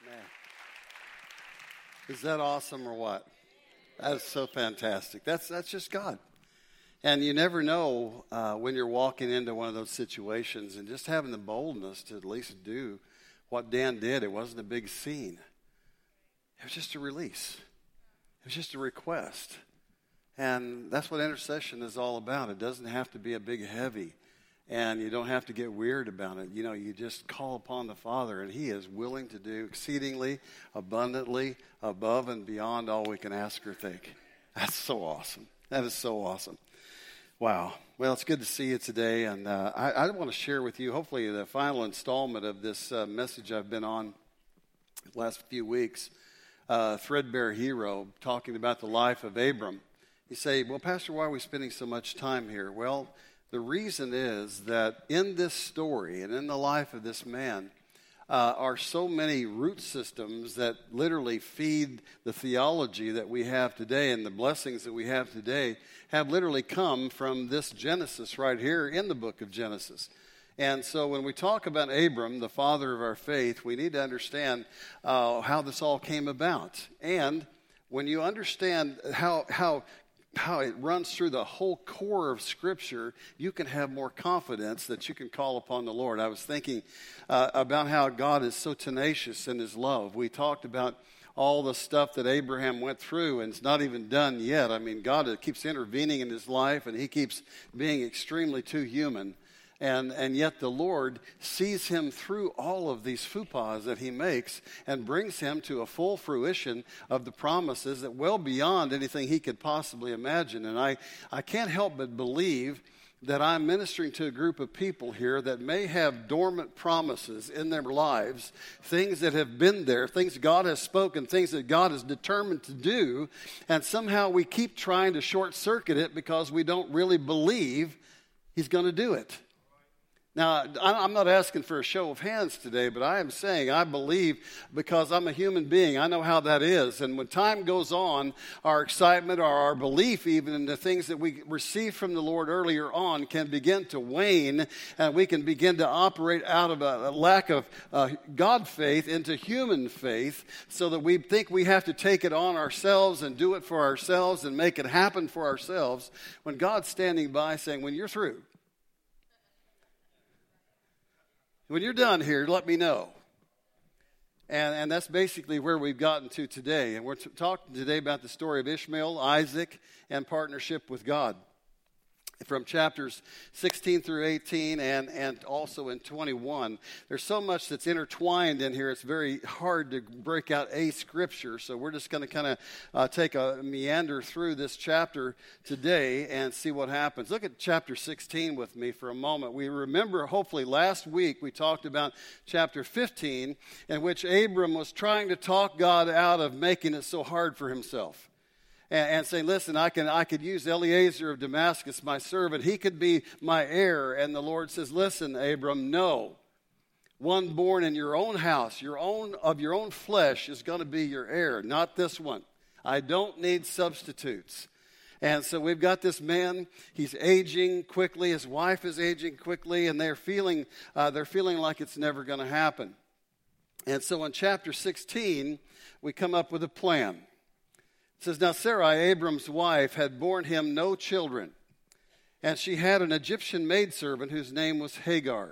Man. Is that awesome or what? That is so fantastic. That's just God. And you never know when you're walking into one of those situations, and just having the boldness to at least do what Dan did. It wasn't a big scene. It was just a release. It was just a request. And that's what intercession is all about. It doesn't have to be a big heavy. And you don't have to get weird about it. You know, you just call upon the Father, and He is willing to do exceedingly, abundantly, above and beyond all we can ask or think. That's so awesome. That is so awesome. Wow. Well, it's good to see you today. And I want to share with you, hopefully, the final installment of this message I've been on the last few weeks, Threadbare Hero, talking about the life of Abram. You say, well, Pastor, why are we spending so much time here? Well, the reason is that in this story and in the life of this man are so many root systems that literally feed the theology that we have today, and the blessings that we have today have literally come from this Genesis right here in the book of Genesis. And so when we talk about Abram, the father of our faith, we need to understand how this all came about. And when you understand how it runs through the whole core of Scripture, you can have more confidence that you can call upon the Lord. I was thinking about how God is so tenacious in His love. We talked about all the stuff that Abraham went through, and it's not even done yet. I mean, God keeps intervening in his life, and He keeps being extremely too human. And yet the Lord sees him through all of these faux pas that he makes and brings him to a full fruition of the promises that well beyond anything he could possibly imagine. And I can't help but believe that I'm ministering to a group of people here that may have dormant promises in their lives, things that have been there, things God has spoken, things that God is determined to do, and somehow we keep trying to short circuit it because we don't really believe He's going to do it. Now, I'm not asking for a show of hands today, but I am saying I believe because I'm a human being. I know how that is. And when time goes on, our excitement or our belief even in the things that we received from the Lord earlier on can begin to wane, and we can begin to operate out of a lack of God faith into human faith, so that we think we have to take it on ourselves and do it for ourselves and make it happen for ourselves, when God's standing by saying, when you're through, when you're done here, let me know. And that's basically where we've gotten to today. And we're talking today about the story of Ishmael, Isaac, and partnership with God. From chapters 16 through 18 and also in 21. There's so much that's intertwined in here, it's very hard to break out a scripture. So we're just going to kind of take a meander through this chapter today and see what happens. Look at chapter 16 with me for a moment. We remember, hopefully, last week we talked about chapter 15, in which Abram was trying to talk God out of making it so hard for himself. And saying, listen, I could use Eliezer of Damascus, my servant. He could be my heir. And the Lord says, listen, Abram, no. One born in your own house, of your own flesh is going to be your heir, not this one. I don't need substitutes. And so we've got this man, he's aging quickly, his wife is aging quickly, and they're feeling like it's never going to happen. And so in chapter 16, we come up with a plan. It says, now Sarai, Abram's wife, had borne him no children, and she had an Egyptian maidservant whose name was Hagar.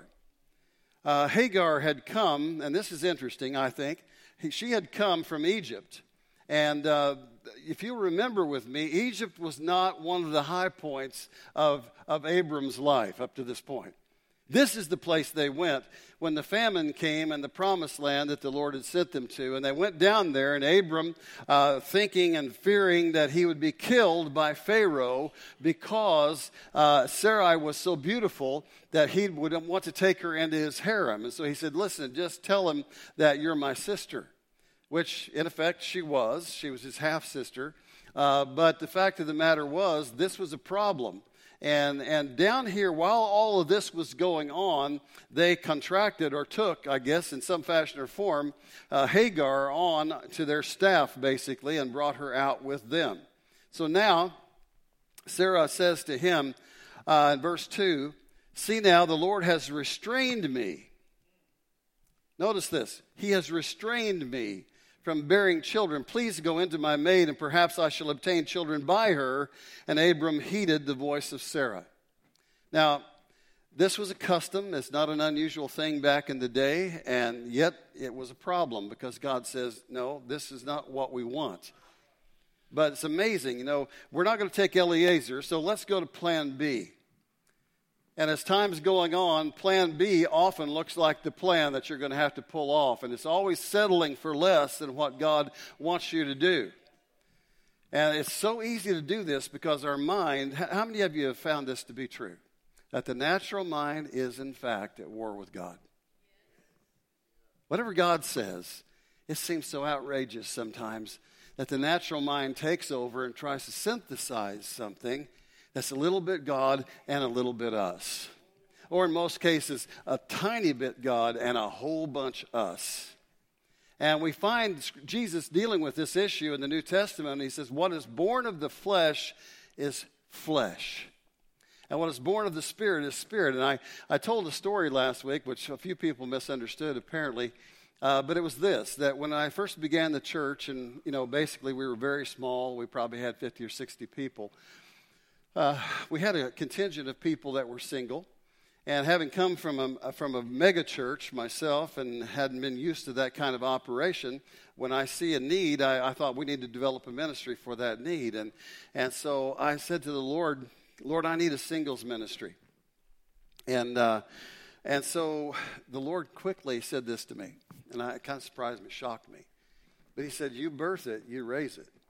Hagar had come, and this is interesting, I think. She had come from Egypt. And if you remember with me, Egypt was not one of the high points of Abram's life up to this point. This is the place they went when the famine came and the promised land that the Lord had sent them to. And they went down there, and Abram, thinking and fearing that he would be killed by Pharaoh because Sarai was so beautiful that he would want to take her into his harem. And so he said, listen, just tell him that you're my sister, which in effect she was. She was his half-sister. But the fact of the matter was, this was a problem. And down here, while all of this was going on, they contracted or took, I guess, in some fashion or form, Hagar on to their staff, basically, and brought her out with them. So now, Sarah says to him in verse 2, see now, the Lord has restrained me. Notice this. He has restrained me from bearing children. Please go into my maid, and perhaps I shall obtain children by her. And Abram heeded the voice of Sarah. Now, this was a custom. It's not an unusual thing back in the day, and yet it was a problem because God says, no, this is not what we want. But it's amazing. We're not going to take Eliezer, so let's go to plan B. And as time's going on, plan B often looks like the plan that you're going to have to pull off. And it's always settling for less than what God wants you to do. And it's so easy to do this because our mind, how many of you have found this to be true? That the natural mind is, in fact, at war with God. Whatever God says, it seems so outrageous sometimes that the natural mind takes over and tries to synthesize something that's a little bit God and a little bit us. Or in most cases, a tiny bit God and a whole bunch us. And we find Jesus dealing with this issue in the New Testament. He says, what is born of the flesh is flesh. And what is born of the Spirit is spirit. And I told a story last week, which a few people misunderstood apparently. But it was this, that when I first began the church, and basically we were very small. We probably had 50 or 60 people. We had a contingent of people that were single, and having come from a mega church myself and hadn't been used to that kind of operation, when I see a need, I thought we need to develop a ministry for that need. And so I said to the Lord, I need a singles ministry. And so the Lord quickly said this to me, and it kind of surprised me, shocked me. But he said, you birth it, you raise it.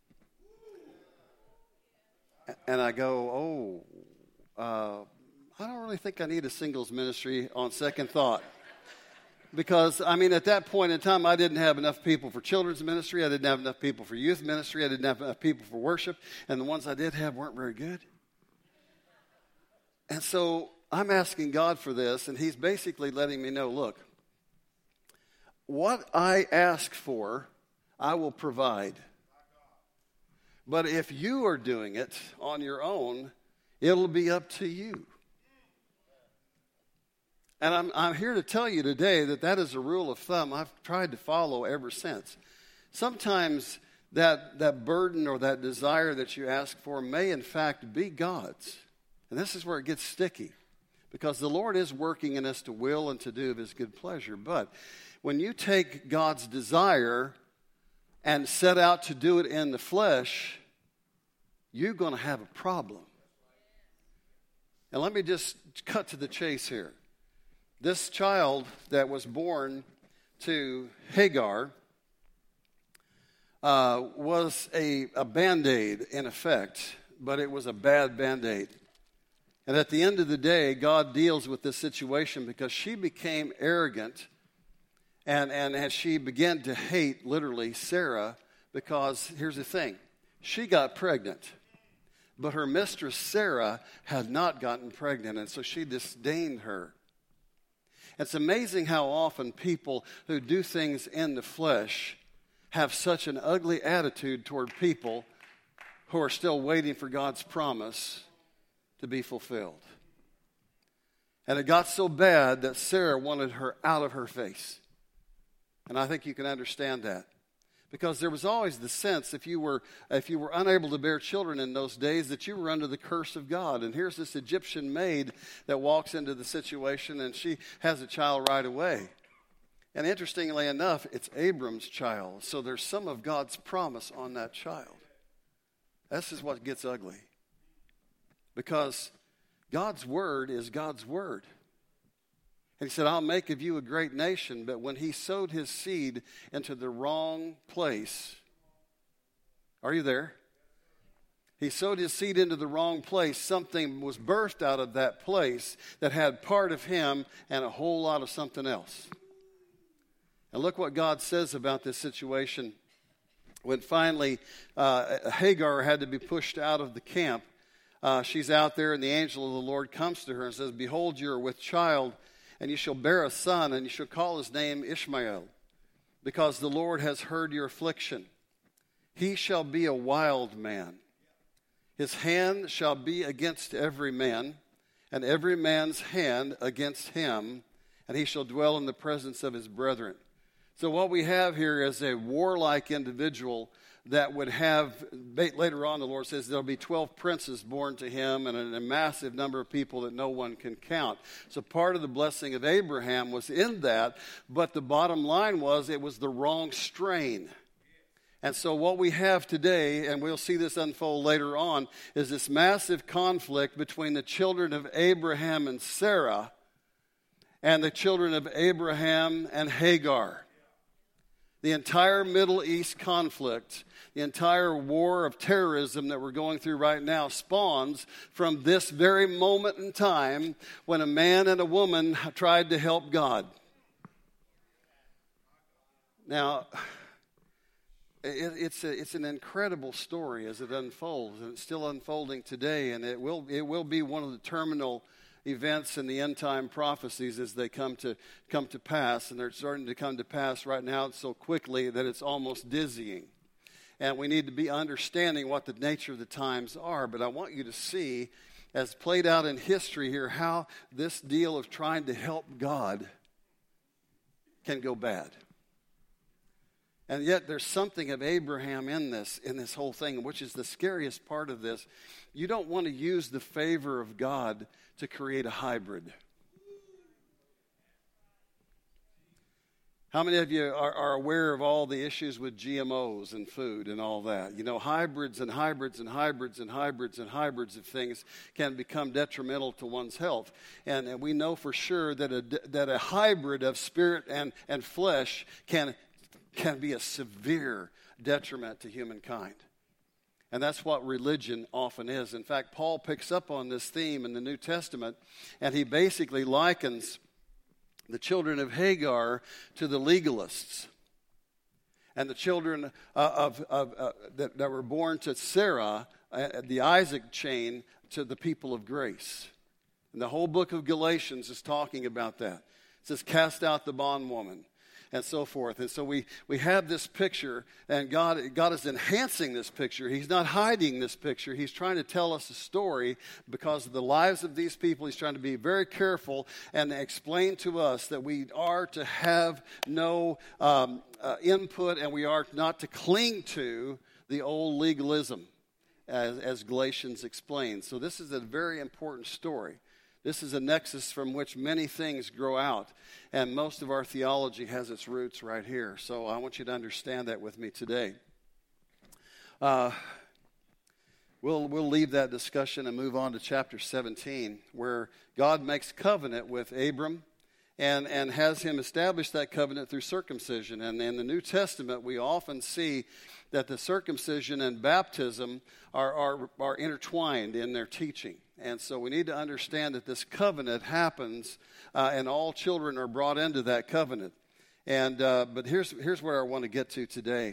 And I go, I don't really think I need a singles ministry on second thought. Because, at that point in time, I didn't have enough people for children's ministry. I didn't have enough people for youth ministry. I didn't have enough people for worship. And the ones I did have weren't very good. And so I'm asking God for this, and he's basically letting me know, look, what I ask for, I will provide. But if you are doing it on your own, it'll be up to you. And I'm here to tell you today that is a rule of thumb I've tried to follow ever since. Sometimes that burden or that desire that you ask for may in fact be God's. And this is where it gets sticky. Because the Lord is working in us to will and to do of his good pleasure. But when you take God's desire and set out to do it in the flesh, you're going to have a problem. And let me just cut to the chase here. This child that was born to Hagar was a Band-Aid in effect, but it was a bad Band-Aid. And at the end of the day, God deals with this situation because she became arrogant and as she began to hate, literally, Sarah, because here's the thing. She got pregnant, but her mistress, Sarah, had not gotten pregnant, and so she disdained her. It's amazing how often people who do things in the flesh have such an ugly attitude toward people who are still waiting for God's promise to be fulfilled. And it got so bad that Sarah wanted her out of her face. And I think you can understand that. Because there was always the sense, if you were unable to bear children in those days, that you were under the curse of God. And here's this Egyptian maid that walks into the situation, and she has a child right away. And interestingly enough, it's Abram's child. So there's some of God's promise on that child. This is what gets ugly. Because God's word is God's word. And he said, I'll make of you a great nation. But when he sowed his seed into the wrong place, are you there? He sowed his seed into the wrong place. Something was birthed out of that place that had part of him and a whole lot of something else. And look what God says about this situation. When finally Hagar had to be pushed out of the camp, she's out there and the angel of the Lord comes to her and says, behold, you are with child, and you shall bear a son, and you shall call his name Ishmael, because the Lord has heard your affliction. He shall be a wild man. His hand shall be against every man, and every man's hand against him, and he shall dwell in the presence of his brethren. So what we have here is a warlike individual that would have, later on the Lord says there'll be 12 princes born to him and a massive number of people that no one can count. So part of the blessing of Abraham was in that, but the bottom line was it was the wrong strain. And so what we have today, and we'll see this unfold later on, is this massive conflict between the children of Abraham and Sarah and the children of Abraham and Hagar. The entire Middle East conflict, the entire war of terrorism that we're going through right now spawns from this very moment in time when a man and a woman tried to help God. Now, it's an incredible story as it unfolds, and it's still unfolding today, and it will be one of the terminal events in the end time prophecies as they come to pass, and they're starting to come to pass right now so quickly that it's almost dizzying. And we need to be understanding what the nature of the times are. But I want you to see, as played out in history here, how this deal of trying to help God can go bad. And yet there's something of Abraham in this whole thing, which is the scariest part of this. You don't want to use the favor of God to create a hybrid. How many of you are aware of all the issues with GMOs and food and all that? You know, hybrids and hybrids and hybrids and hybrids and hybrids of things can become detrimental to one's health. And we know for sure that a hybrid of spirit and flesh can be a severe detriment to humankind. And that's what religion often is. In fact, Paul picks up on this theme in the New Testament, and he basically likens the children of Hagar to the legalists, and the children that were born to Sarah, the Isaac chain, to the people of grace. And the whole book of Galatians is talking about that. It says, cast out the bondwoman, and so forth. And so we have this picture, and God is enhancing this picture. He's not hiding this picture. He's trying to tell us a story because of the lives of these people. He's trying to be very careful and explain to us that we are to have no input, and we are not to cling to the old legalism, as Galatians explains. So this is a very important story. This is a nexus from which many things grow out, and most of our theology has its roots right here. So I want you to understand that with me today. We'll leave that discussion and move on to chapter 17, where God makes covenant with Abram and has him establish that covenant through circumcision. And in the New Testament, we often see that the circumcision and baptism are intertwined in their teaching. And so we need to understand that this covenant happens, and all children are brought into that covenant. And but here's where I want to get to today.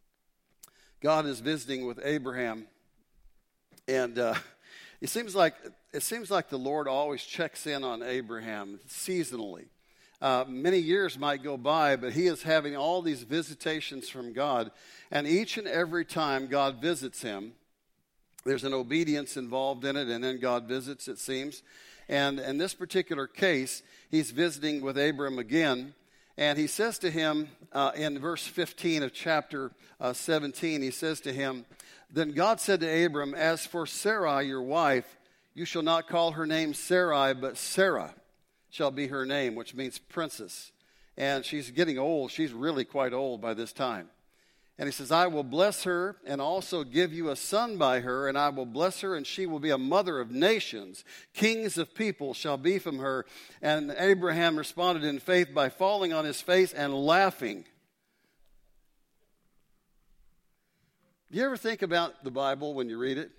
God is visiting with Abraham, and it seems like the Lord always checks in on Abraham seasonally. Many years might go by, but he is having all these visitations from God, and each and every time God visits him, there's an obedience involved in it, and then God visits, it seems. And in this particular case, he's visiting with Abram again, and he says to him in verse 15 of chapter 17, he says to him, then God said to Abram, as for Sarai, your wife, you shall not call her name Sarai, but Sarah shall be her name, which means princess. And she's getting old. She's really quite old by this time. And he says, I will bless her and also give you a son by her, and I will bless her, and she will be a mother of nations. Kings of people shall be from her. And Abraham responded in faith by falling on his face and laughing. Do you ever think about the Bible when you read it?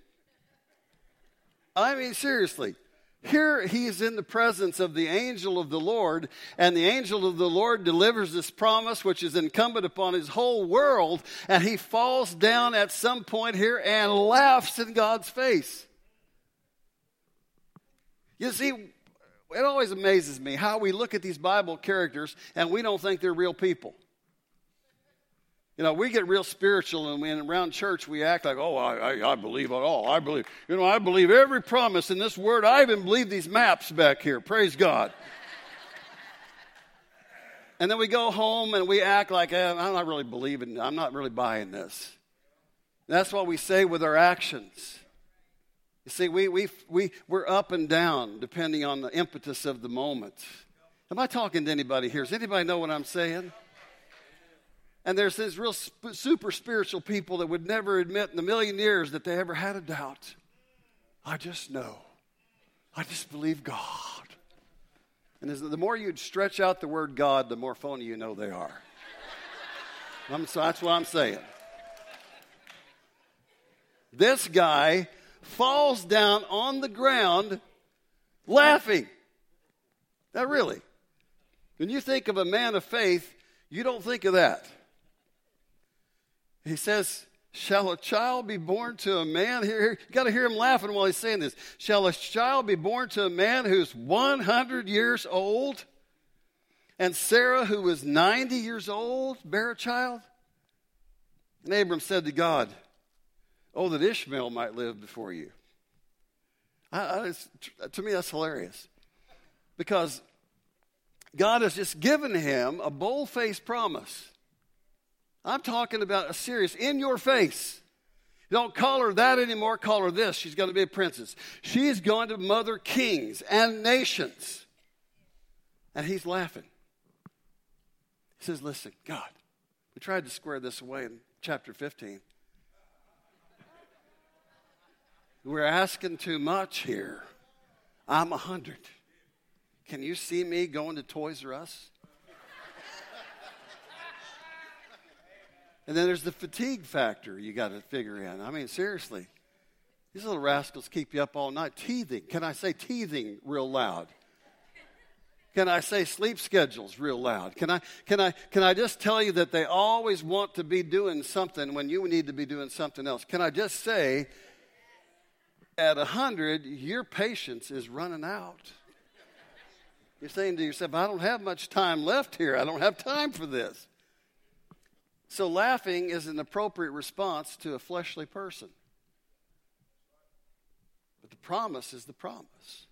I mean, seriously. Here he is in the presence of the angel of the Lord, and the angel of the Lord delivers this promise which is incumbent upon his whole world, and he falls down at some point here and laughs in God's face. You see, it always amazes me how we look at these Bible characters and we don't think they're real people. You know, we get real spiritual, and when around church we act like, oh, I believe it all. I believe every promise in this word. I even believe these maps back here. Praise God. And then we go home and we act like, I'm not really believing, I'm not really buying this. And that's what we say with our actions. You see, we're up and down depending on the impetus of the moment. Am I talking to anybody here? Does anybody know what I'm saying? And there's these real super spiritual people that would never admit in a million years that they ever had a doubt. I just know. I just believe God. And the more you stretch out the word God, the more phony you know they are. So that's what I'm saying. This guy falls down on the ground laughing. Now really, when you think of a man of faith, you don't think of that. He says, shall a child be born to a man? Here, you got to hear him laughing while he's saying this. Shall a child be born to a man who's 100 years old? And Sarah, who was 90 years old, bear a child? And Abram said to God, oh, that Ishmael might live before you. To me, that's hilarious. Because God has just given him a bold-faced promise. I'm talking about a serious, in your face. Don't call her that anymore, call her this. She's going to be a princess. She's going to mother kings and nations. And he's laughing. He says, listen, God, we tried to square this away in chapter 15. We're asking too much here. I'm 100. Can you see me going to Toys R Us? And then there's the fatigue factor you got to figure in. I mean, seriously. These little rascals keep you up all night teething. Can I say teething real loud? Can I say sleep schedules real loud? Can I just tell you that they always want to be doing something when you need to be doing something else? Can I just say, at 100, your patience is running out. You're saying to yourself, I don't have much time left here. I don't have time for this. So laughing is an appropriate response to a fleshly person. But the promise is the promise.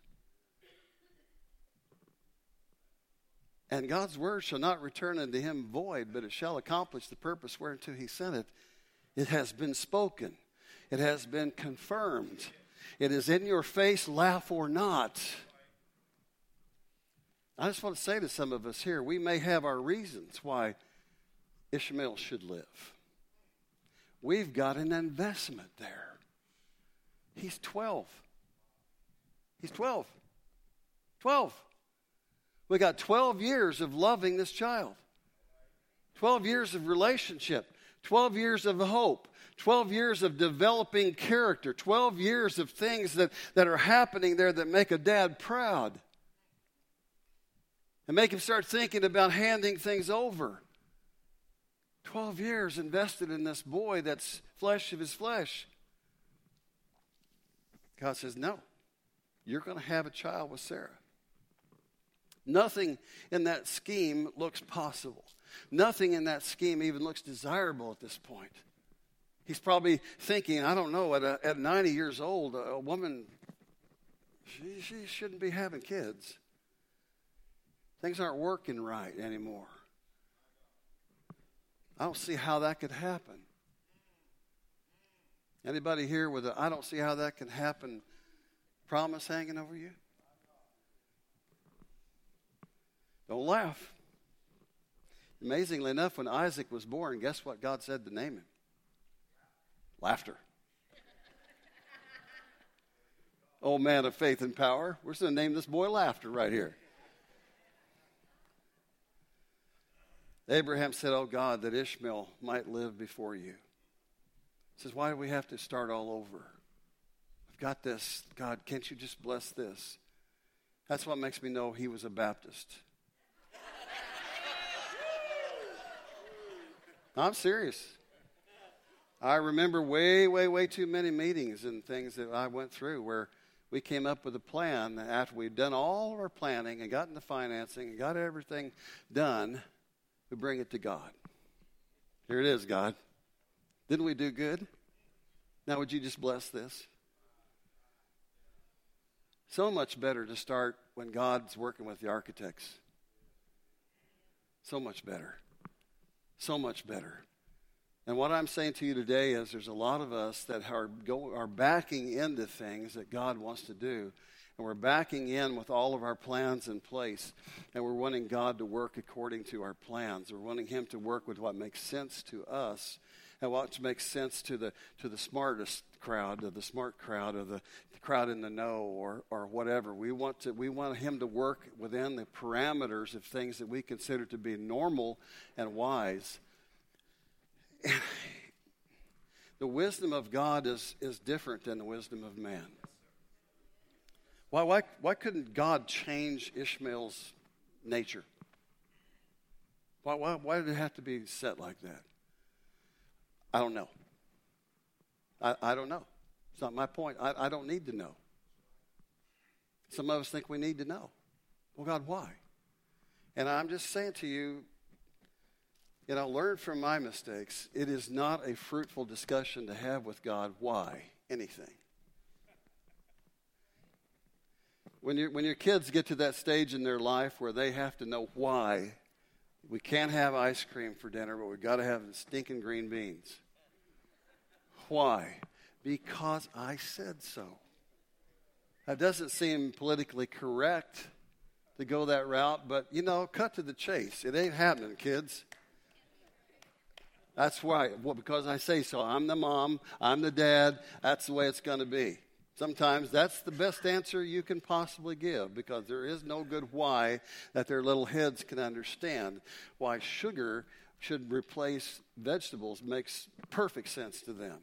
And God's word shall not return unto him void, but it shall accomplish the purpose whereunto he sent it. It has been spoken. It has been confirmed. It is in your face, laugh or not. I just want to say to some of us here, we may have our reasons why Ishmael should live. We've got an investment there. He's 12. He's 12. 12. We got 12 years of loving this child. 12 years of relationship. 12 years of hope. 12 years of developing character. 12 years of things that are happening there that make a dad proud. And make him start thinking about handing things over. 12 years invested in this boy that's flesh of his flesh. God says, no, you're going to have a child with Sarah. Nothing in that scheme looks possible. Nothing in that scheme even looks desirable at this point. He's probably thinking, I don't know, at 90 years old, a woman, she shouldn't be having kids. Things aren't working right anymore. I don't see how that could happen. Anybody here with a I don't see how that can happen promise hanging over you? Don't laugh. Amazingly enough, when Isaac was born, guess what God said to name him? Laughter. Oh, man of faith and power. We're going to name this boy Laughter right here. Abraham said, oh God, that Ishmael might live before you. He says, why do we have to start all over? I've got this. God, can't you just bless this? That's what makes me know he was a Baptist. I'm serious. I remember way too many meetings and things that I went through where we came up with a plan after we'd done all of our planning and gotten the financing and got everything done. We bring it to God. Here it is, God. Didn't we do good? Now would you just bless this? So much better to start when God's working with the architects. So much better. So much better. And what I'm saying to you today is there's a lot of us that are backing into things that God wants to do. And we're backing in with all of our plans in place. And we're wanting God to work according to our plans. We're wanting him to work with what makes sense to us and what makes sense to the smartest crowd, or the smart crowd, or the crowd in the know, or whatever. We want him to work within the parameters of things that we consider to be normal and wise. The wisdom of God is different than the wisdom of man. Why couldn't God change Ishmael's nature? Why did it have to be set like that? I don't know. I don't know. It's not my point. I don't need to know. Some of us think we need to know. Well, God, why? And I'm just saying to you, learn from my mistakes. It is not a fruitful discussion to have with God why anything. When your kids get to that stage in their life where they have to know why we can't have ice cream for dinner, but we've got to have stinking green beans. Why? Because I said so. That doesn't seem politically correct to go that route, but, cut to the chase. It ain't happening, kids. That's why. Well, because I say so. I'm the mom. I'm the dad. That's the way it's going to be. Sometimes that's the best answer you can possibly give, because there is no good why that their little heads can understand. Why sugar should replace vegetables makes perfect sense to them.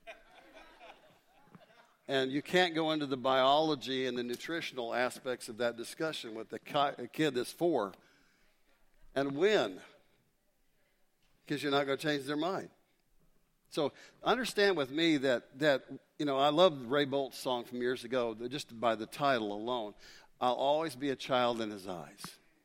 And you can't go into the biology and the nutritional aspects of that discussion with a kid that's 4 and win, because you're not going to change their mind. So understand with me that I love Ray Bolt's song from years ago, just by the title alone. I'll always be a child in his eyes.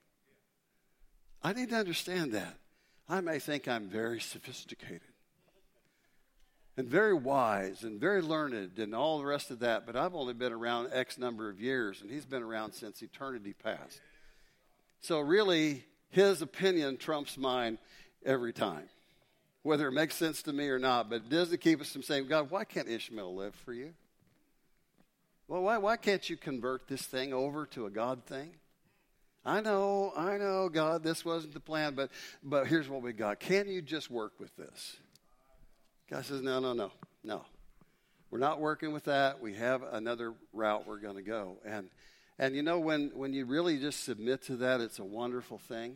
I need to understand that. I may think I'm very sophisticated and very wise and very learned and all the rest of that, but I've only been around X number of years, and he's been around since eternity past. So really, his opinion trumps mine every time, whether it makes sense to me or not. But it doesn't keep us from saying, God, why can't Ishmael live for you? Well, why can't you convert this thing over to a God thing? I know, God, this wasn't the plan, but here's what we got. Can you just work with this? God says, no. We're not working with that. We have another route we're going to go. And when you really just submit to that, it's a wonderful thing.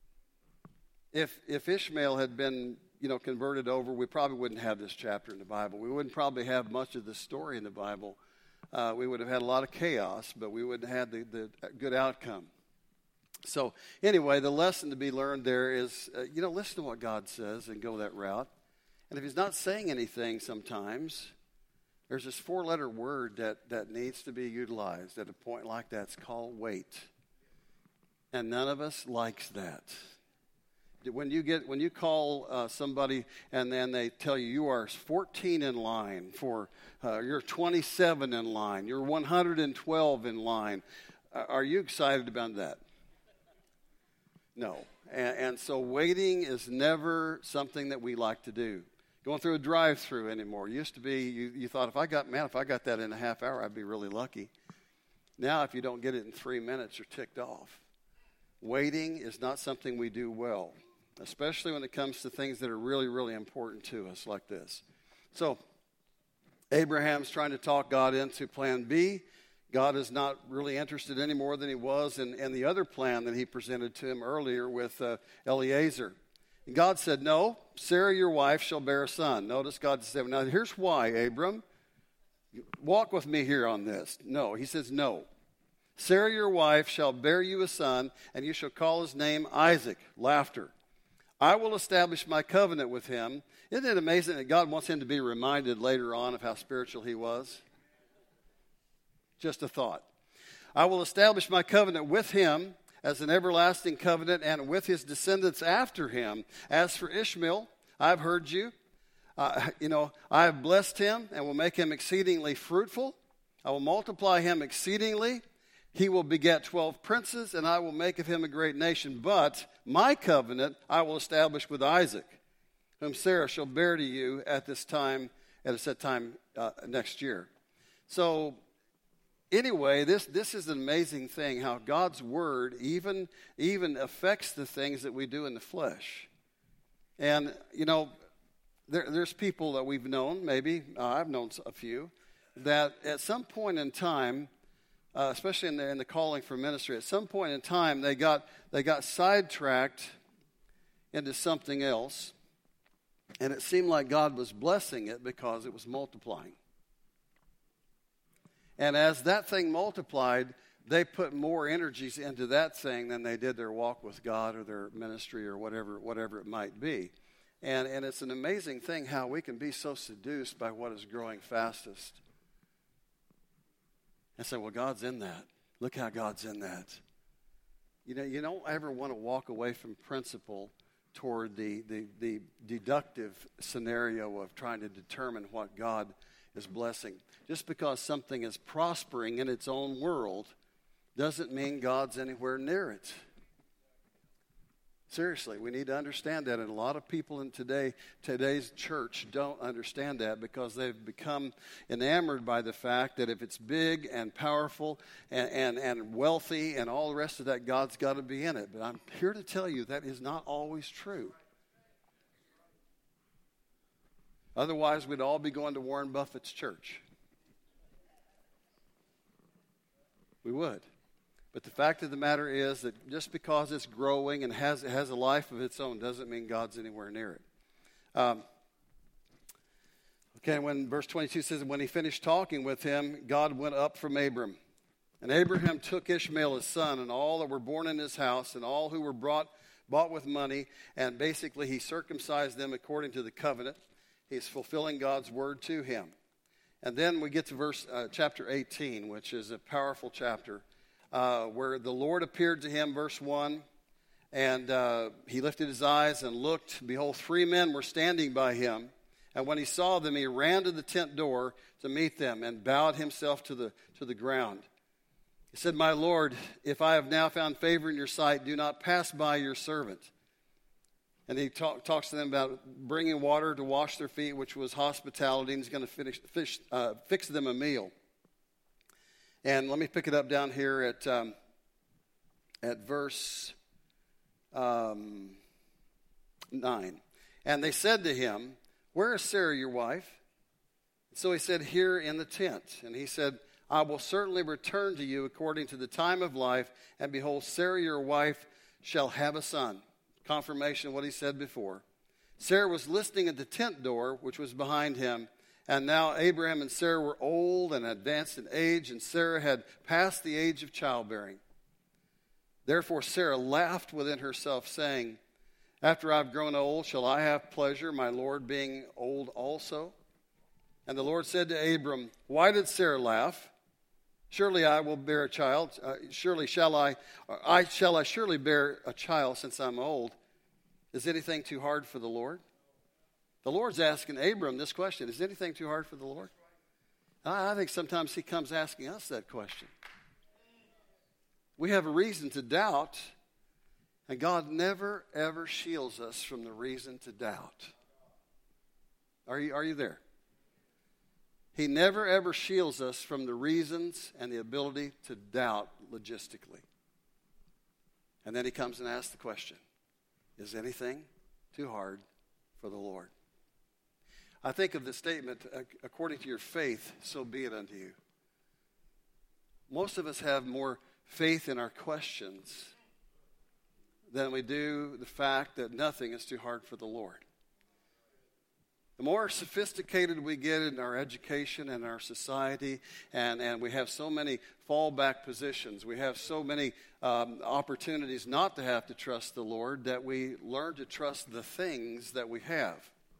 If Ishmael had been, converted over, we probably wouldn't have this chapter in the Bible. We wouldn't probably have much of this story in the Bible. We would have had a lot of chaos, but we wouldn't have had the good outcome. So anyway, the lesson to be learned there is, listen to what God says and go that route. And if he's not saying anything sometimes, there's this 4-letter word that needs to be utilized at a point like that. It's called wait. And none of us likes that. When you call somebody and then they tell you you are 14 in line for, you're 27 in line, you're 112 in line, are you excited about that? No. And so waiting is never something that we like to do. Going through a drive-through anymore. It used to be, you thought, if I got that in a half hour, I'd be really lucky. Now, if you don't get it in 3 minutes, you're ticked off. Waiting is not something we do well, especially when it comes to things that are really, really important to us like this. So, Abraham's trying to talk God into plan B. God is not really interested any more than he was in the other plan that he presented to him earlier with Eliezer. And God said, no, Sarah, your wife, shall bear a son. Notice God said, now here's why, Abram. Walk with me here on this. No, he says, no. Sarah, your wife, shall bear you a son, and you shall call his name Isaac. Laughter. I will establish my covenant with him. Isn't it amazing that God wants him to be reminded later on of how spiritual he was? Just a thought. I will establish my covenant with him as an everlasting covenant and with his descendants after him. As for Ishmael, I have heard you. I have blessed him and will make him exceedingly fruitful. I will multiply him exceedingly. He will beget 12 princes, and I will make of him a great nation. But my covenant I will establish with Isaac, whom Sarah shall bear to you at a set time next year. So anyway, this is an amazing thing, how God's word even affects the things that we do in the flesh. And, there's people that we've known, maybe, I've known a few, that at some point in time, especially in the calling for ministry, at some point in time, they got sidetracked into something else, and it seemed like God was blessing it because it was multiplying. And as that thing multiplied, they put more energies into that thing than they did their walk with God or their ministry or whatever it might be. And it's an amazing thing how we can be so seduced by what is growing fastest. And say, well, God's in that. Look how God's in that. You don't ever want to walk away from principle toward the deductive scenario of trying to determine what God is blessing. Just because something is prospering in its own world doesn't mean God's anywhere near it. Seriously, we need to understand that, and a lot of people in today's church don't understand that because they've become enamored by the fact that if it's big and powerful and wealthy and all the rest of that, God's got to be in it. But I'm here to tell you that is not always true. Otherwise, we'd all be going to Warren Buffett's church. We would. But the fact of the matter is that just because it's growing and has a life of its own doesn't mean God's anywhere near it. When verse 22 says, when he finished talking with him, God went up from Abram. And Abraham took Ishmael his son and all that were born in his house and all who were bought with money, and basically he circumcised them according to the covenant. He's fulfilling God's word to him. And then we get to chapter 18, which is a powerful chapter. Where the Lord appeared to him, verse 1, and he lifted his eyes and looked. Behold, 3 men were standing by him. And when he saw them, he ran to the tent door to meet them and bowed himself to the ground. He said, my Lord, if I have now found favor in your sight, do not pass by your servant. And he talks to them about bringing water to wash their feet, which was hospitality, and he's going to fix them a meal. And let me pick it up down here at verse 9. And they said to him, where is Sarah, your wife? So he said, here in the tent. And he said, I will certainly return to you according to the time of life, and behold, Sarah, your wife, shall have a son. Confirmation of what he said before. Sarah was listening at the tent door, which was behind him. And now Abraham and Sarah were old and advanced in age, and Sarah had passed the age of childbearing. Therefore Sarah laughed within herself, saying, after I've grown old, shall I have pleasure, my Lord being old also? And the Lord said to Abram, why did Sarah laugh? Surely I will bear a child. Shall I surely bear a child since I'm old? Is anything too hard for the Lord? The Lord's asking Abram this question. Is anything too hard for the Lord? I think sometimes he comes asking us that question. We have a reason to doubt, and God never, ever shields us from the reason to doubt. Are you there? He never, ever shields us from the reasons and the ability to doubt logistically. And then he comes and asks the question, is anything too hard for the Lord? I think of the statement, according to your faith, so be it unto you. Most of us have more faith in our questions than we do the fact that nothing is too hard for the Lord. The more sophisticated we get in our education and our society, and we have so many fallback positions, we have so many opportunities not to have to trust the Lord, that we learn to trust the things that we have.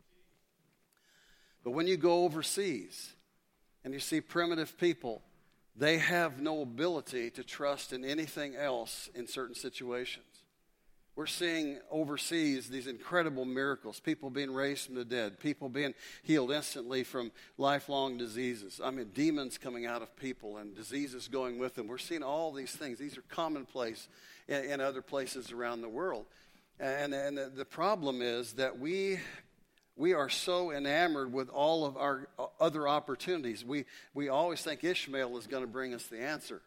But when you go overseas and you see primitive people, they have no ability to trust in anything else in certain situations. We're seeing overseas these incredible miracles, people being raised from the dead, people being healed instantly from lifelong diseases. I mean, demons coming out of people and diseases going with them. We're seeing all these things. These are commonplace in other places around the world. And the problem is that we are so enamored with all of our other opportunities. We always think Ishmael is going to bring us the answer.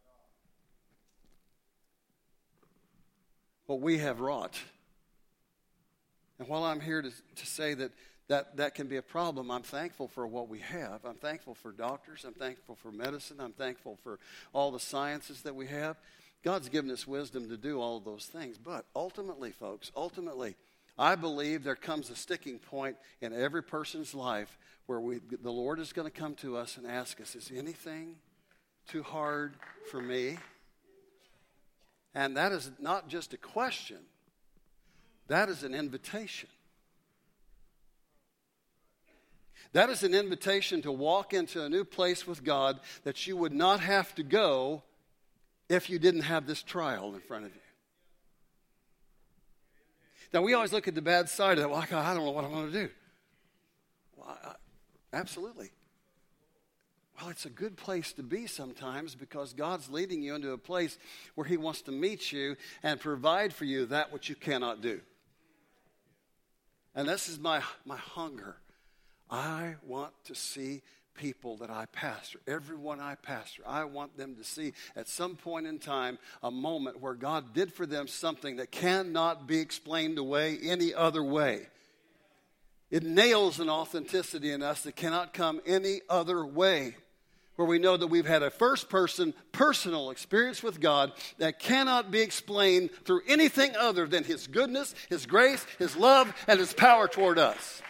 What we have wrought. And while I'm here to say that can be a problem, I'm thankful for what we have. I'm thankful for doctors. I'm thankful for medicine. I'm thankful for all the sciences that we have. God's given us wisdom to do all of those things. But ultimately, folks, I believe there comes a sticking point in every person's life where the Lord is going to come to us and ask us, is anything too hard for me? And that is not just a question. That is an invitation. That is an invitation to walk into a new place with God that you would not have to go if you didn't have this trial in front of you. Now, we always look at the bad side of it. Well, I don't know what I'm going to do. Well, absolutely. Well, it's a good place to be sometimes because God's leading you into a place where He wants to meet you and provide for you that which you cannot do. And this is my hunger. I want to see people that I pastor, everyone I pastor, I want them to see at some point in time a moment where God did for them something that cannot be explained away any other way. It nails an authenticity in us that cannot come any other way. Where we know that we've had a first-person, personal experience with God that cannot be explained through anything other than His goodness, His grace, His love, and His power toward us.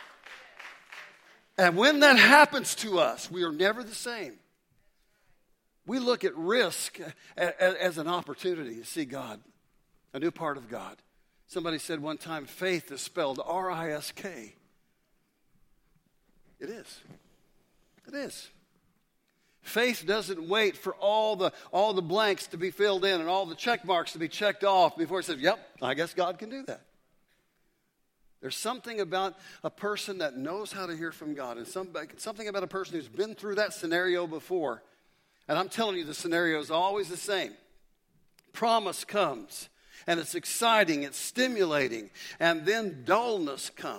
And when that happens to us, we are never the same. We look at risk as an opportunity to see God, a new part of God. Somebody said one time, faith is spelled R-I-S-K. It is. It is. Faith doesn't wait for all the blanks to be filled in and all the check marks to be checked off before it says, yep, I guess God can do that. There's something about a person that knows how to hear from God and something about a person who's been through that scenario before. And I'm telling you, the scenario is always the same. Promise comes, and it's exciting, it's stimulating, and then dullness comes.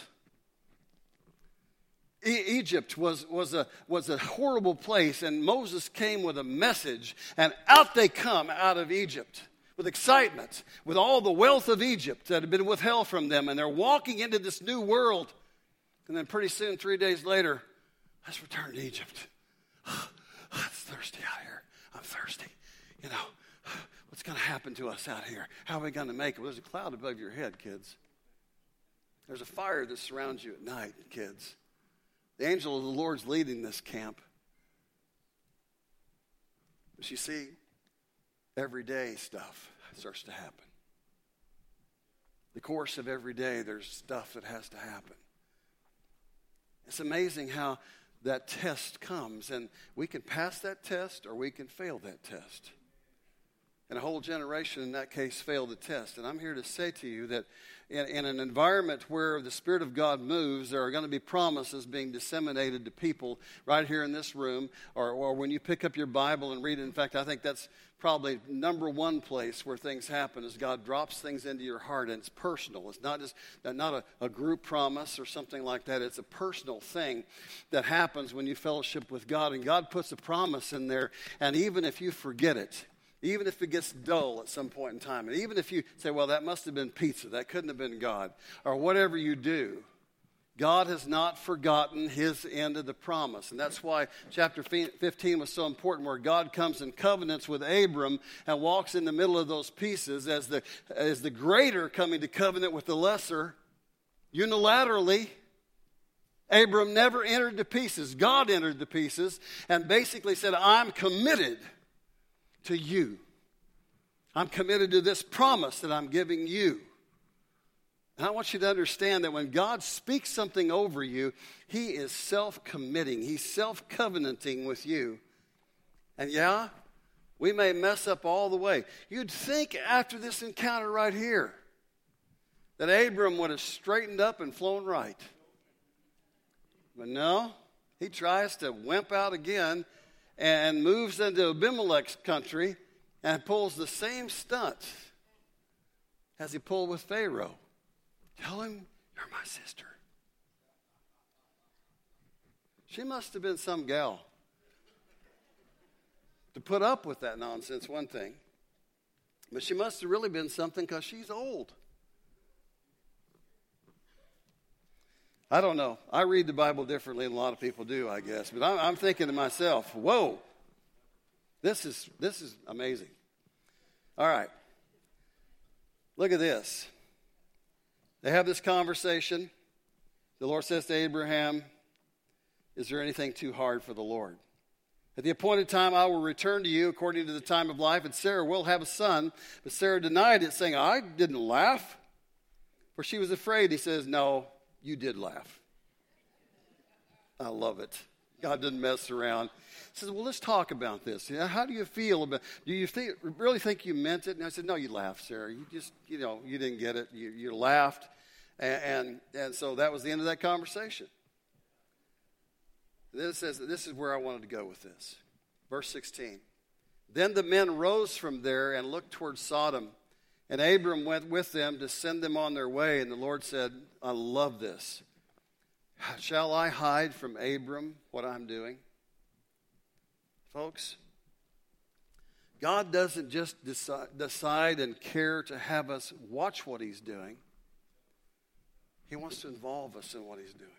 Egypt was a horrible place, and Moses came with a message, and out they come out of Egypt with excitement, with all the wealth of Egypt that had been withheld from them, and they're walking into this new world. And then pretty soon, 3 days later, let's return to Egypt. It's thirsty out here. I'm thirsty. You know, what's going to happen to us out here? How are we going to make it? Well, there's a cloud above your head, kids. There's a fire that surrounds you at night, kids. The angel of the Lord's leading this camp. But you see, everyday stuff starts to happen. The course of every day, there's stuff that has to happen. It's amazing how that test comes, and we can pass that test or we can fail that test. And a whole generation in that case failed the test. And I'm here to say to you that in an environment where the Spirit of God moves, there are going to be promises being disseminated to people right here in this room, or when you pick up your Bible and read it. In fact, I think that's probably number one place where things happen is God drops things into your heart, and it's personal. It's not just not a group promise or something like that. It's a personal thing that happens when you fellowship with God, and God puts a promise in there, and even if you forget it, even if it gets dull at some point in time, and even if you say, well, that must have been pizza, that couldn't have been God, or whatever you do, God has not forgotten His end of the promise. And that's why chapter 15 was so important, where God comes in covenants with Abram and walks in the middle of those pieces as the greater coming to covenant with the lesser unilaterally. Abram never entered the pieces. God entered the pieces and basically said, I'm committed to you. I'm committed to this promise that I'm giving you. And I want you to understand that when God speaks something over you, He is self-committing. He's self-covenanting with you. And yeah, We may mess up all the way. You'd think after this encounter right here that Abram would have straightened up and flown right. But no, he tries to wimp out again and moves into Abimelech's country and pulls the same stunt as he pulled with Pharaoh. Tell him you're my sister. She must have been some gal. To put up with that nonsense, one thing. But she must have really been something because she's old. I don't know. I read the Bible differently than a lot of people do, I guess. But I'm thinking to myself, whoa, this is amazing. All right. Look at this. They have this conversation. The Lord says to Abraham, is there anything too hard for the Lord? At the appointed time, I will return to you according to the time of life, and Sarah will have a son. But Sarah denied it, saying, I didn't laugh. For she was afraid. He says, no, you did laugh. I love it. God didn't mess around. He says, well, let's talk about this. How do you feel about it? Do you really think you meant it? And I said, no, you laughed, Sarah. You just, you didn't get it. You laughed. And so that was the end of that conversation. Then it says that this is where I wanted to go with this. Verse 16. Then the men rose from there and looked toward Sodom. And Abram went with them to send them on their way. And the Lord said, I love this. Shall I hide from Abram what I'm doing? Folks, God doesn't just decide and care to have us watch what he's doing. He wants to involve us in what he's doing.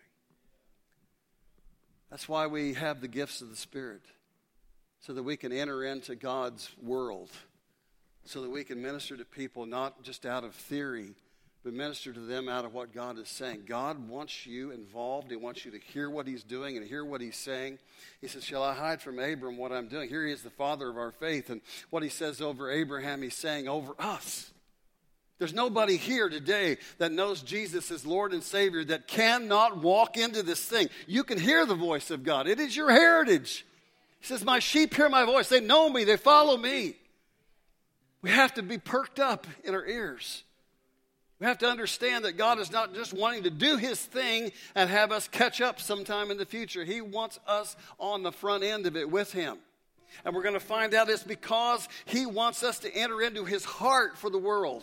That's why we have the gifts of the Spirit, so that we can enter into God's world, so that we can minister to people not just out of theory, but minister to them out of what God is saying. God wants you involved. He wants you to hear what he's doing and hear what he's saying. He says, shall I hide from Abram what I'm doing? Here he is, the father of our faith. And what he says over Abraham, he's saying over us. There's nobody here today that knows Jesus as Lord and Savior that cannot walk into this thing. You can hear the voice of God. It is your heritage. He says, my sheep hear my voice. They know me. They follow me. We have to be perked up in our ears. We have to understand that God is not just wanting to do his thing and have us catch up sometime in the future. He wants us on the front end of it with him. And we're going to find out it's because he wants us to enter into his heart for the world.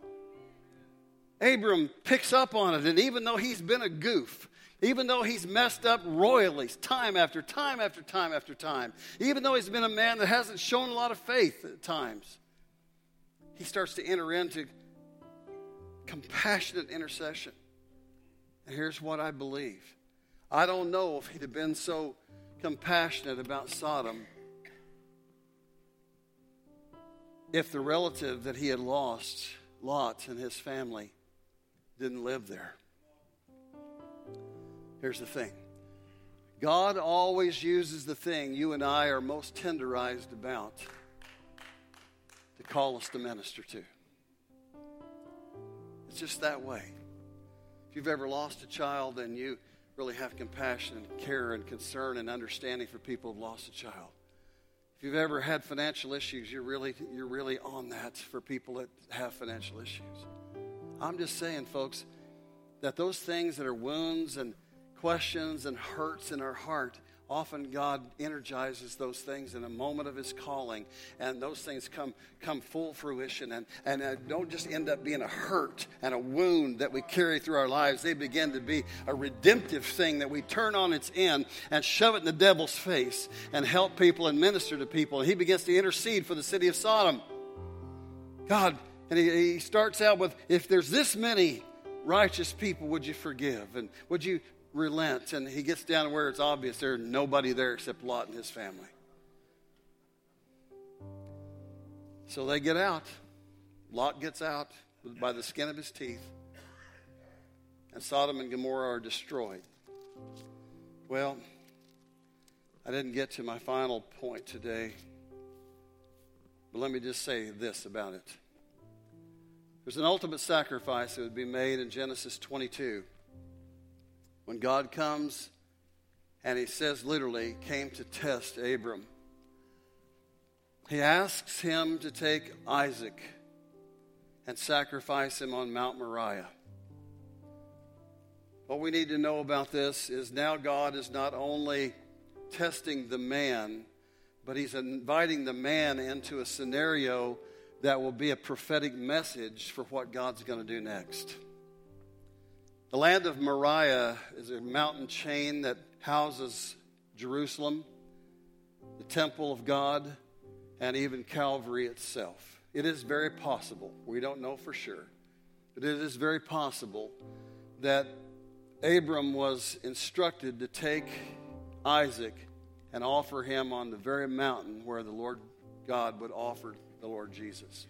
Abram picks up on it, and even though he's been a goof, even though he's messed up royally time after time after time after time, even though he's been a man that hasn't shown a lot of faith at times, he starts to enter into compassionate intercession. And here's what I believe. I don't know if he'd have been so compassionate about Sodom if the relative that he had lost, Lot and his family, didn't live there. Here's the thing. God always uses the thing you and I are most tenderized about to call us to minister to. It's just that way. If you've ever lost a child, then you really have compassion and care and concern and understanding for people who've lost a child. If you've ever had financial issues, you're really on that for people that have financial issues. I'm just saying, folks, that those things that are wounds and questions and hurts in our heart, often God energizes those things in a moment of his calling, and those things come full fruition and don't just end up being a hurt and a wound that we carry through our lives. They begin to be a redemptive thing that we turn on its end and shove it in the devil's face and help people and minister to people. And he begins to intercede for the city of Sodom. God, and he starts out with, if there's this many righteous people, would you forgive? And would you relent? And he gets down to where it's obvious there's nobody there except Lot and his family. So they get out. Lot gets out by the skin of his teeth. And Sodom and Gomorrah are destroyed. Well, I didn't get to my final point today. But let me just say this about it. There's an ultimate sacrifice that would be made in Genesis 22. When God comes and he says literally, came to test Abram. He asks him to take Isaac and sacrifice him on Mount Moriah. What we need to know about this is now God is not only testing the man, but he's inviting the man into a scenario that will be a prophetic message for what God's going to do next. The land of Moriah is a mountain chain that houses Jerusalem, the temple of God, and even Calvary itself. It is very possible, we don't know for sure, but it is very possible that Abram was instructed to take Isaac and offer him on the very mountain where the Lord God would offer the Lord Jesus.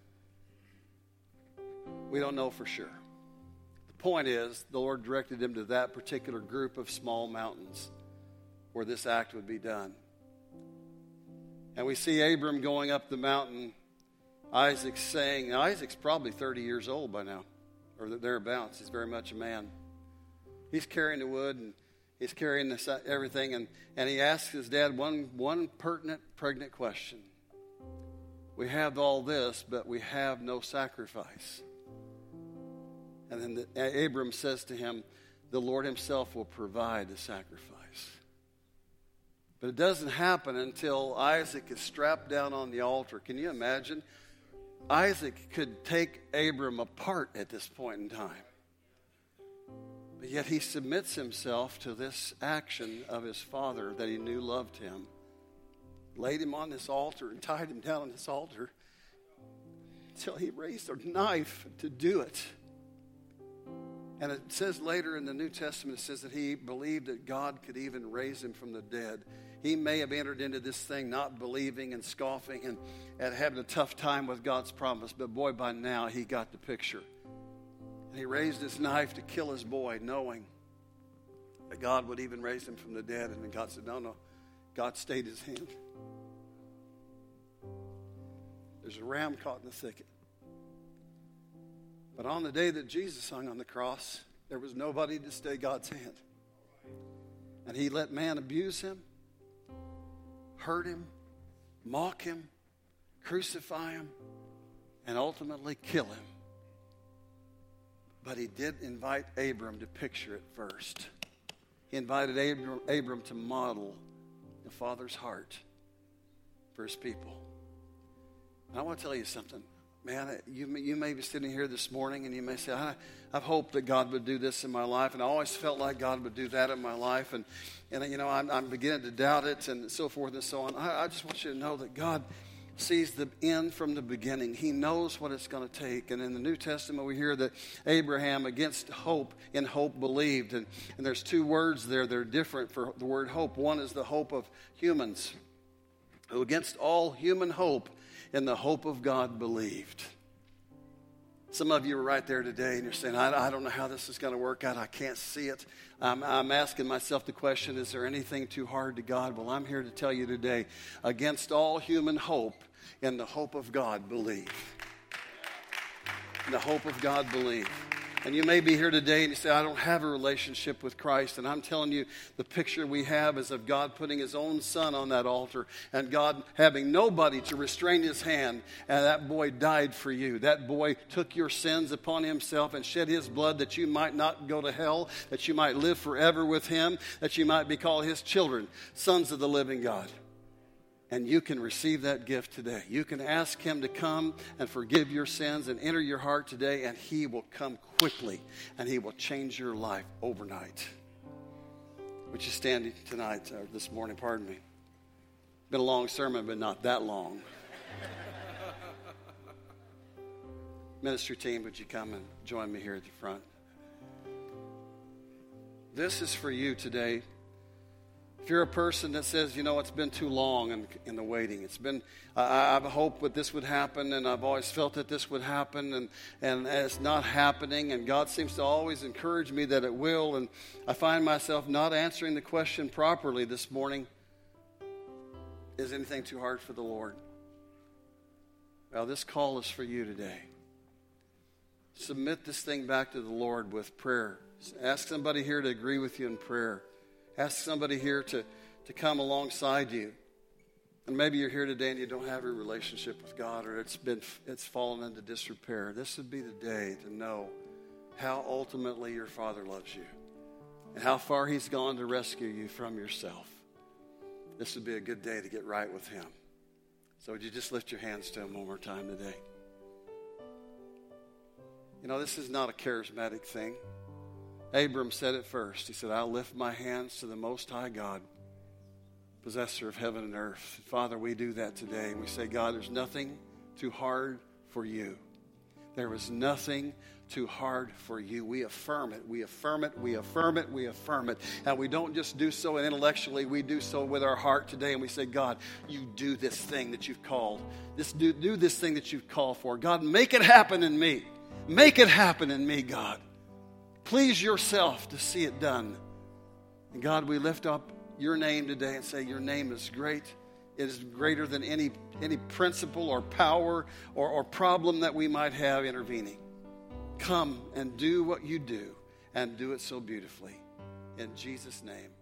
We don't know for sure. The point is, the Lord directed him to that particular group of small mountains where this act would be done. And we see Abram going up the mountain, Isaac's saying, Isaac's probably 30 years old by now, or thereabouts. He's very much a man. He's carrying the wood, and he's carrying this, everything, and he asks his dad one pertinent, pregnant question. We have all this, but we have no sacrifice. And then Abram says to him, the Lord himself will provide the sacrifice. But it doesn't happen until Isaac is strapped down on the altar. Can you imagine? Isaac could take Abram apart at this point in time. But yet he submits himself to this action of his father that he knew loved him. Laid him on this altar and tied him down on this altar until he raised a knife to do it. And it says later in the New Testament, it says that he believed that God could even raise him from the dead. He may have entered into this thing not believing and scoffing and having a tough time with God's promise, but boy, by now he got the picture. And he raised his knife to kill his boy, knowing that God would even raise him from the dead. And then God said, no, God stayed his hand. There's a ram caught in the thicket. But on the day that Jesus hung on the cross, there was nobody to stay God's hand. And he let man abuse him, hurt him, mock him, crucify him, and ultimately kill him. But he did invite Abram to picture it first. He invited Abram to model the Father's heart for his people. And I want to tell you something. Man, you may be sitting here this morning and you may say, I've hoped that God would do this in my life, and I always felt like God would do that in my life, and you know, I'm beginning to doubt it, and so forth and so on. I just want you to know that God sees the end from the beginning. He knows what it's going to take. And in the New Testament, we hear that Abraham, against hope, in hope believed. And there's two words there that are different for the word hope. One is the hope of humans, who against all human hope, in the hope of God believed. Some of you are right there today and you're saying, I don't know how this is going to work out. I can't see it. I'm asking myself the question, is there anything too hard to God? Well, I'm here to tell you today, against all human hope, in the hope of God, believe. In the hope of God, believe. And you may be here today and you say, I don't have a relationship with Christ. And I'm telling you, the picture we have is of God putting his own son on that altar and God having nobody to restrain his hand. And that boy died for you. That boy took your sins upon himself and shed his blood that you might not go to hell, that you might live forever with him, that you might be called his children, sons of the living God. And you can receive that gift today. You can ask him to come and forgive your sins and enter your heart today, and he will come quickly, and he will change your life overnight. Would you stand tonight, or this morning, pardon me. Been a long sermon, but not that long. Ministry team, would you come and join me here at the front? This is for you today. If you're a person that says, you know, it's been too long in the waiting. It's been, I've hoped that this would happen, and I've always felt that this would happen, and it's not happening, and God seems to always encourage me that it will, and I find myself not answering the question properly this morning. Is anything too hard for the Lord? Well, this call is for you today. Submit this thing back to the Lord with prayer. Ask somebody here to agree with you in prayer. Ask somebody here to come alongside you. And maybe you're here today and you don't have a relationship with God, or it's fallen into disrepair. This would be the day to know how ultimately your Father loves you and how far He's gone to rescue you from yourself. This would be a good day to get right with Him. So would you just lift your hands to Him one more time today? You know, this is not a charismatic thing. Abram said it first. He said, I'll lift my hands to the Most High God, possessor of heaven and earth. Father, we do that today. We say, God, there's nothing too hard for you. There is nothing too hard for you. We affirm it. We affirm it. We affirm it. We affirm it. And we don't just do so intellectually. We do so with our heart today. And we say, God, you do this thing that you've called. Do this thing that you've called for. God, make it happen in me. Make it happen in me, God. Please yourself to see it done. And God, we lift up your name today and say your name is great. It is greater than any principle or power or problem that we might have intervening. Come and do what you do and do it so beautifully. In Jesus' name.